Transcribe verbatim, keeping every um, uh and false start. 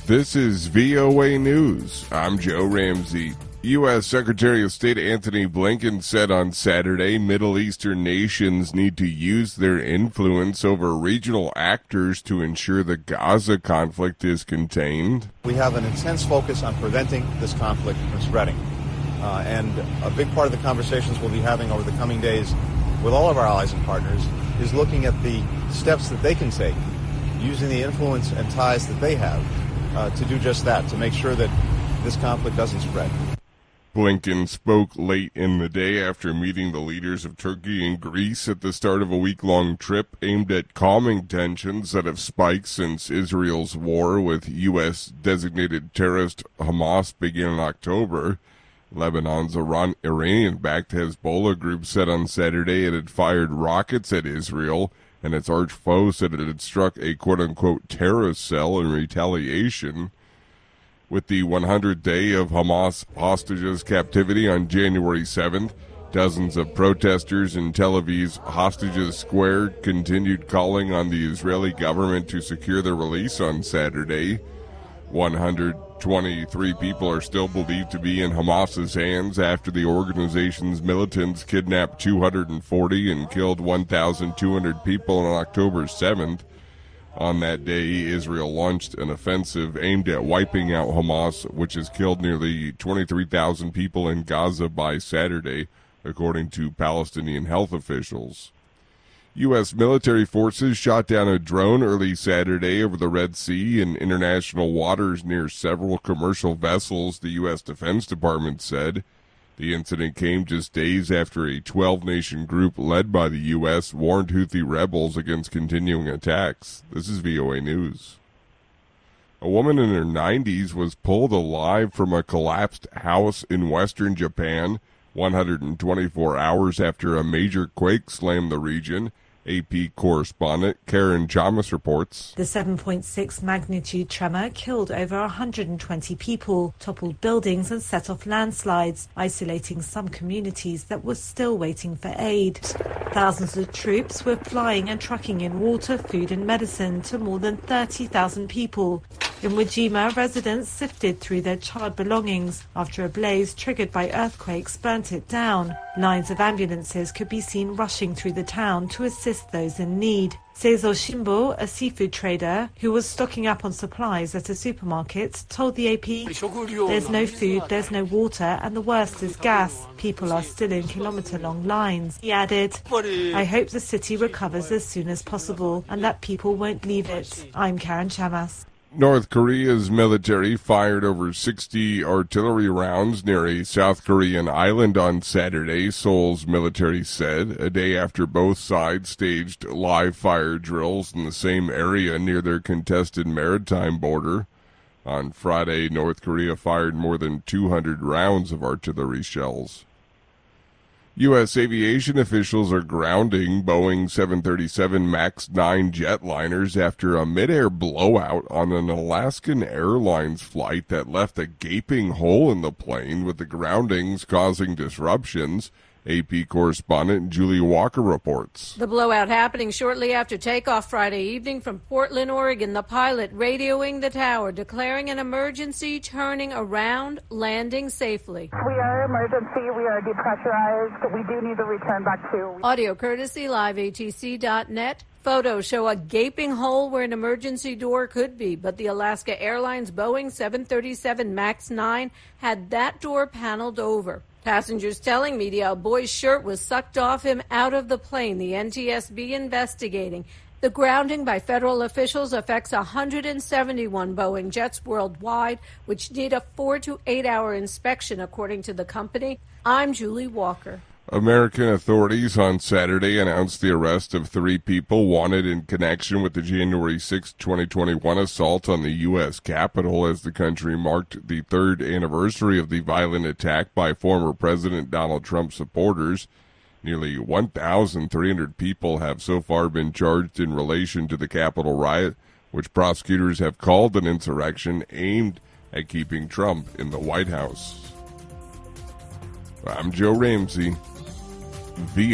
This is V O A News. I'm Joe Ramsey. U S. Secretary of State Antony Blinken said on Saturday Middle Eastern nations need to use their influence over regional actors to ensure the Gaza conflict is contained. We have an intense focus on preventing this conflict from spreading. Uh, and a big part of the conversations we'll be having over the coming days with all of our allies and partners is looking at the steps that they can take, using the influence and ties that they have uh, to do just that, to make sure that this conflict doesn't spread. Blinken spoke late in the day after meeting the leaders of Turkey and Greece at the start of a week-long trip aimed at calming tensions that have spiked since Israel's war with U S-designated terrorist Hamas began in October. Lebanon's Iran- Iranian-backed Hezbollah group said on Saturday it had fired rockets at Israel, and its arch foe said it had struck a quote-unquote terrorist cell in retaliation. With the one hundredth day of Hamas hostages' captivity on January seventh, dozens of protesters in Tel Aviv's Hostages Square continued calling on the Israeli government to secure their release on Saturday. one hundred twenty-three people are still believed to be in Hamas's hands after the organization's militants kidnapped two hundred forty and killed one thousand two hundred people on October seventh. On that day, Israel launched an offensive aimed at wiping out Hamas, which has killed nearly twenty-three thousand people in Gaza by Saturday, according to Palestinian health officials. U S military forces shot down a drone early Saturday over the Red Sea in international waters near several commercial vessels, the U S Defense Department said. The incident came just days after a twelve-nation group led by the U S warned Houthi rebels against continuing attacks. This is V O A News. A woman in her nineties was pulled alive from a collapsed house in western Japan one hundred twenty-four hours after a major quake slammed the region. A P correspondent Karen Chamas reports. The seven point six magnitude tremor killed over one hundred twenty people, toppled buildings and set off landslides, isolating some communities that were still waiting for aid. Thousands of troops were flying and trucking in water, food and medicine to more than thirty thousand people. In Wajima, residents sifted through their charred belongings after a blaze triggered by earthquakes burnt it down. Lines of ambulances could be seen rushing through the town to assist those in need. Seizo Shimbo, a seafood trader who was stocking up on supplies at a supermarket, told the A P, "There's no food, there's no water, and the worst is gas. People are still in kilometre-long lines." He added, "I hope the city recovers as soon as possible and that people won't leave it." I'm Karen Chamas. North Korea's military fired over sixty artillery rounds near a South Korean island on Saturday, Seoul's military said, a day after both sides staged live fire drills in the same area near their contested maritime border. On Friday, North Korea fired more than two hundred rounds of artillery shells. U S aviation officials are grounding Boeing seven thirty-seven MAX nine jetliners after a mid-air blowout on an Alaskan Airlines flight that left a gaping hole in the plane, with the groundings causing disruptions. A P correspondent Julie Walker reports. The blowout happening shortly after takeoff Friday evening from Portland, Oregon. The pilot radioing the tower, declaring an emergency, turning around, landing safely. We are emergency. We are depressurized. We do need to return back to... Audio courtesy live A T C dot net. Photos show a gaping hole where an emergency door could be, but the Alaska Airlines Boeing seven thirty-seven MAX nine had that door paneled over. Passengers telling media a boy's shirt was sucked off him out of the plane. The N T S B investigating. The grounding by federal officials affects one hundred seventy-one Boeing jets worldwide, which need a four to eight hour inspection, according to the company. I'm Julie Walker. American authorities on Saturday announced the arrest of three people wanted in connection with the January sixth, twenty twenty-one assault on the U S Capitol as the country marked the third anniversary of the violent attack by former President Donald Trump supporters. Nearly one thousand three hundred people have so far been charged in relation to the Capitol riot, which prosecutors have called an insurrection aimed at keeping Trump in the White House. I'm Joe Ramsey. V